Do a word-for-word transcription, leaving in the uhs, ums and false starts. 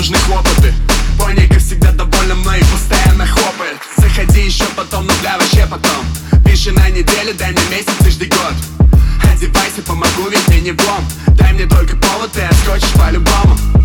нужны хлопоты. Пони, как всегда, довольна мной и постоянно хлопает. Заходи еще потом, ну бля, вообще потом. Пиши на неделю, дай мне месяц и жди год. Одевайся, помогу, ведь мне не влом. Дай мне только повод, ты отскочишь по-любому.